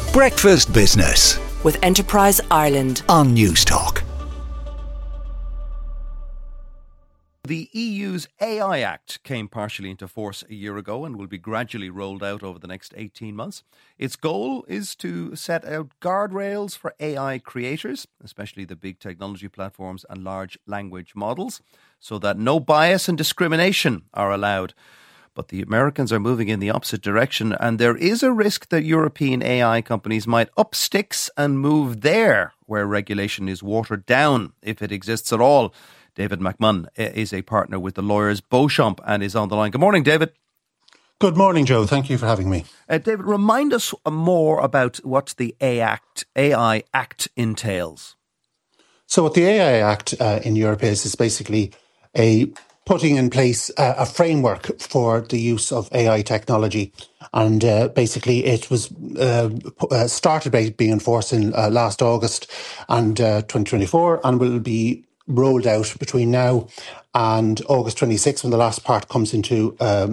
Breakfast Business with Enterprise Ireland on Newstalk. The EU's AI Act came partially into force a year ago and will be gradually rolled out over the next 18 months. Its goal is to set out guardrails for AI creators, especially the big technology platforms and large language models, so that no bias and discrimination are allowed. But the Americans are moving in the opposite direction, and there is a risk that European AI companies might up sticks and move there, where regulation is watered down, if it exists at all. David McMahon is a partner with the lawyers Beauchamp and is on the line. Good morning, David. Good morning, Joe. Thank you for having me. David, remind us more about what the AI Act entails. So what the AI Act in Europe is basically putting in place a framework for the use of AI technology. And basically it was started by being enforced in last August and 2024 and will be rolled out between now and August 26th when the last part comes into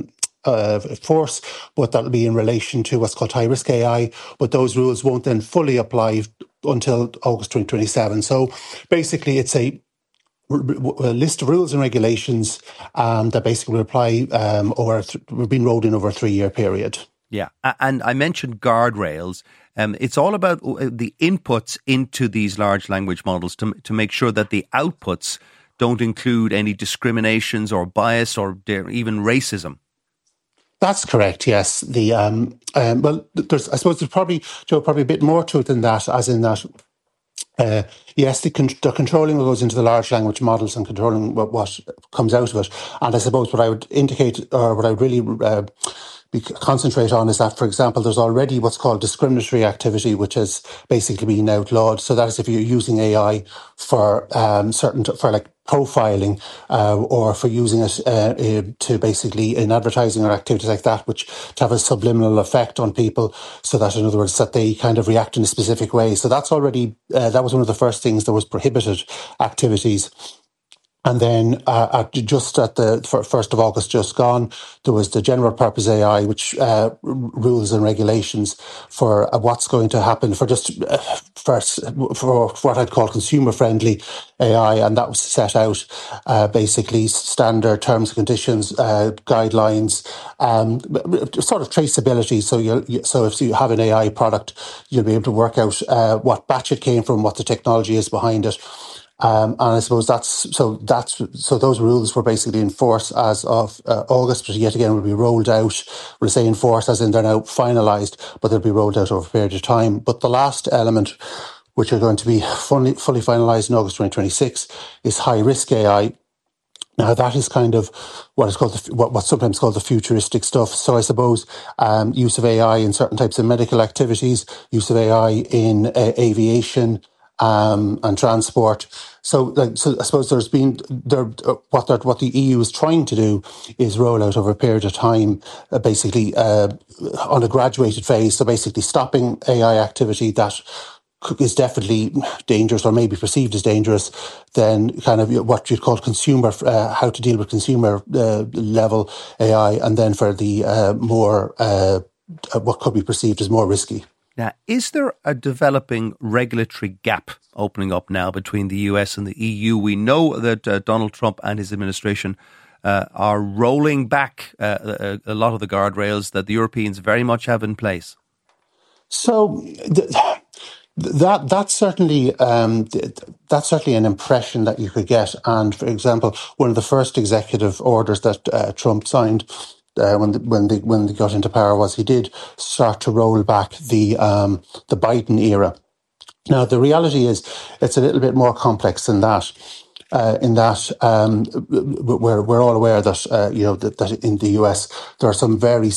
force, but that'll be in relation to what's called high-risk AI, but those rules won't then fully apply until August 2027. So basically it's a list of rules and regulations that basically will apply we've been rolled in over a 3-year period. Yeah, and I mentioned guardrails. It's all about the inputs into these large language models to make sure that the outputs don't include any discriminations or bias or even racism. That's correct, yes. There's probably a bit more to it than that, as in that yes, they're controlling what goes into the large language models and controlling what comes out of it. And I suppose what I would indicate, or what I would really concentrate on, is that, for example, there's already what's called discriminatory activity, which has basically been outlawed. So that is if you're using AI for profiling or for using it to basically in advertising or activities like that, which to have a subliminal effect on people, so that, in other words, that they kind of react in a specific way. So that's already that was one of the first things that was prohibited activities. And then just at the 1st of August just gone, there was the general purpose AI, which rules and regulations for what's going to happen for what I'd call consumer friendly AI. And that was set out basically standard terms and conditions, guidelines, sort of traceability. So if you have an AI product, you'll be able to work out what batch it came from, what the technology is behind it. And I suppose so those rules were basically in force as of August, but yet again will be rolled out. We'll say in force as in they're now finalised, but they'll be rolled out over a period of time. But the last element, which are going to be fully finalised in August 2026, is high risk AI. Now that is kind of what is called what's sometimes called the futuristic stuff. So I suppose use of AI in certain types of medical activities, use of AI in aviation, and transport. So I suppose there's been what the EU is trying to do is roll out over a period of time, basically on a graduated phase. So basically stopping AI activity that is definitely dangerous or maybe perceived as dangerous, then kind of what you'd call consumer, how to deal with consumer level AI, and then for the more what could be perceived as more risky. Now, is there a developing regulatory gap opening up now between the US and the EU? We know that Donald Trump and his administration are rolling back a lot of the guardrails that the Europeans very much have in place. So that's certainly an impression that you could get. And for example, one of the first executive orders that Trump signed when they got into power was he did start to roll back the Biden era. Now the reality is it's a little bit more complex than that. In that we're all aware that that in the US there are some very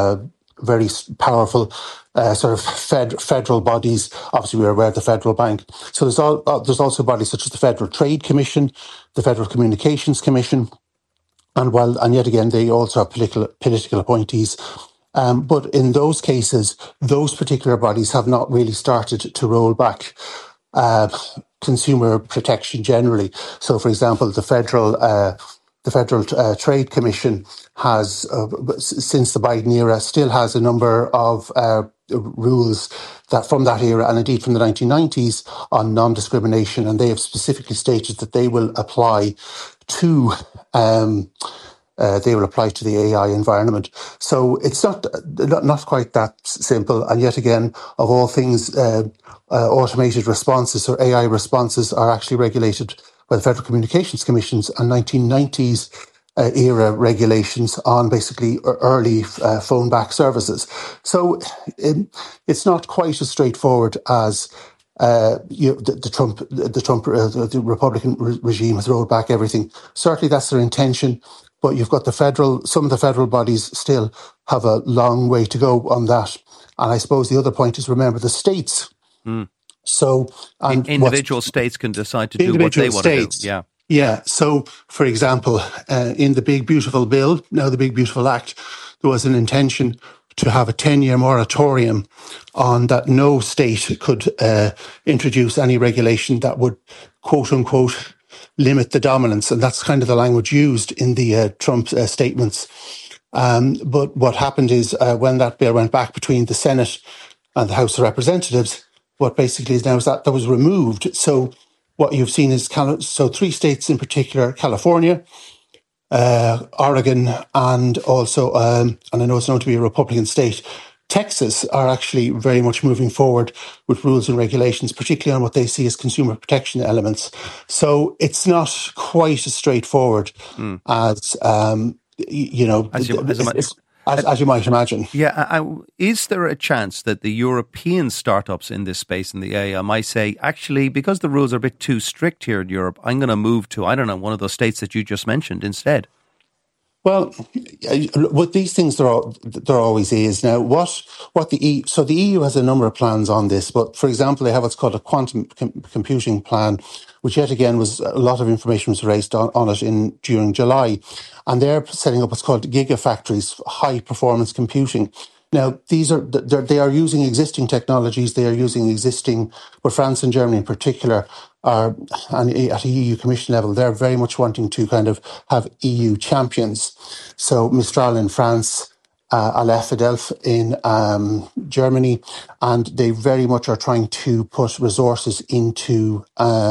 powerful sort of federal bodies. Obviously, we're aware of the Federal Bank. So there's also bodies such as the Federal Trade Commission, the Federal Communications Commission. And yet again, they also have political appointees. But in those cases, those particular bodies have not really started to roll back consumer protection generally. So, for example, the the Federal Trade Commission has, since the Biden era, still has a number of rules that from that era and indeed from the 1990s on non-discrimination, and they have specifically stated that they will apply to the AI environment. So it's not quite that simple. And yet again, of all things, automated responses or AI responses are actually regulated by the Federal Communications Commission's and 1990s era regulations on basically early phone back services. So it's not quite as straightforward as the Republican regime has rolled back everything. Certainly that's their intention, but you've got some of the federal bodies still have a long way to go on that. And I suppose the other point is, remember the states. So individual states can decide to do what they want to do. Yeah. So, for example, in the Big Beautiful Bill, now the Big Beautiful Act, there was an intention to have a 10-year moratorium on that no state could introduce any regulation that would, quote unquote, limit the dominance. And that's kind of the language used in the Trump statements. But what happened is when that bill went back between the Senate and the House of Representatives, what basically is now is that was removed. So what you've seen is three states in particular: California, Oregon, and also, and I know it's known to be a Republican state, Texas, are actually very much moving forward with rules and regulations, particularly on what they see as consumer protection elements. So it's not quite as straightforward as as you might imagine. Yeah. Is there a chance that the European startups in this space, in the AI, might say, actually, because the rules are a bit too strict here in Europe, I'm going to move to, I don't know, one of those states that you just mentioned instead? Well, with these things, there always is. Now, so the EU has a number of plans on this, but for example, they have what's called a quantum computing plan, which yet again was a lot of information was raised on it during July, and they're setting up what's called gigafactories, high performance computing. Now, they are using existing technologies. They are using existing, but France and Germany in particular are, and at a EU Commission level, they're very much wanting to kind of have EU champions. So Mistral in France, Aleph Adelph in Germany, and they very much are trying to put resources into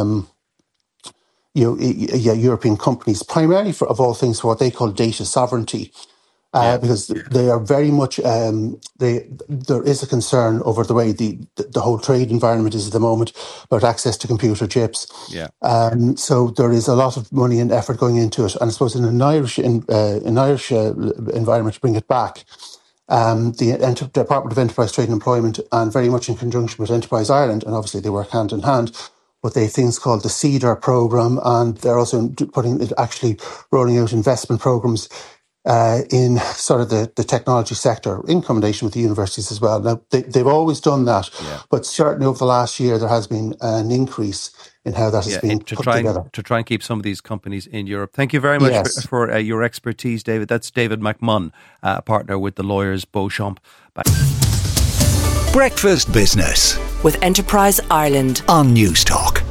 European companies, primarily of all things for what they call data sovereignty. Because they are very much, there is a concern over the way the whole trade environment is at the moment about access to computer chips. Yeah. So there is a lot of money and effort going into it. And I suppose in an Irish environment, to bring it back, the Department of Enterprise, Trade and Employment, and very much in conjunction with Enterprise Ireland, and obviously they work hand in hand, but they have things called the CEDAR programme, and they're also actually rolling out investment programmes in sort of the technology sector, in combination with the universities as well. Now, they've always done that, but certainly over the last year, there has been an increase in how that has been put together. To try and keep some of these companies in Europe. Thank you very much for your expertise, David. That's David McMunn, partner with the lawyers Beauchamp. Bye. Breakfast Business with Enterprise Ireland on News Talk.